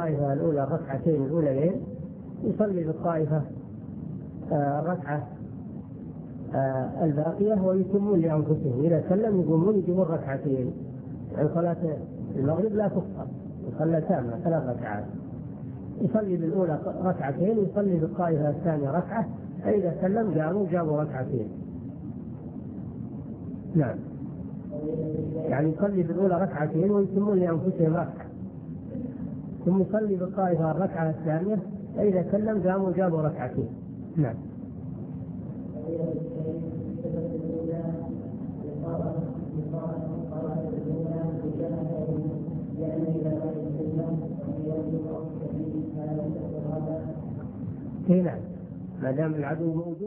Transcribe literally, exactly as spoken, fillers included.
بالطائفة الأولى الركعتين الأوليين يصلي بالطائفة الركعة الباقية ويتمون لأنفسهم، إذا سلم يقومون يجيبون ركعتين، يعني صلاة المغرب لا تقصر، يصلى تامة ثلاث ركعات، يصلي بالأولى ركعتين ويصلي بالطائفة الثانية ركعة، فإذا سلم قاموا جابوا ركعتين. نعم، يعني يصلي بالأولى ركعتين ويتمون لأنفسهم ركعة، ثم يصلي بالطائفة الركعة الثانية، فإذا سلم قاموا جابوا ركعتين. نعم. هنا ما دام العدو موجود